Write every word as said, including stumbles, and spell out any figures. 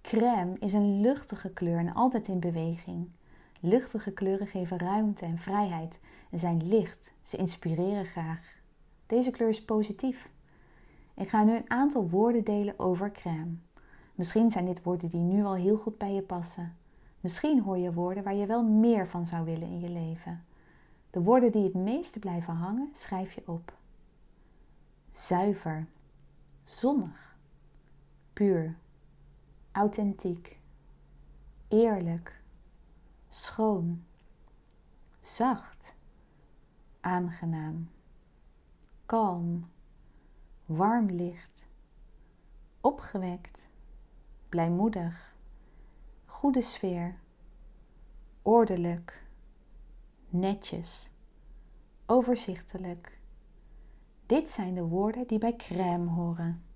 Crème is een luchtige kleur en altijd in beweging. Luchtige kleuren geven ruimte en vrijheid en zijn licht. Ze inspireren graag. Deze kleur is positief. Ik ga nu een aantal woorden delen over crème. Misschien zijn dit woorden die nu al heel goed bij je passen. Misschien hoor je woorden waar je wel meer van zou willen in je leven. De woorden die het meeste blijven hangen, schrijf je op. Zuiver, zonnig, puur, authentiek, eerlijk, schoon, zacht, aangenaam, kalm, warm licht, opgewekt, blijmoedig, goede sfeer, ordelijk, netjes, overzichtelijk. Dit zijn de woorden die bij crème horen.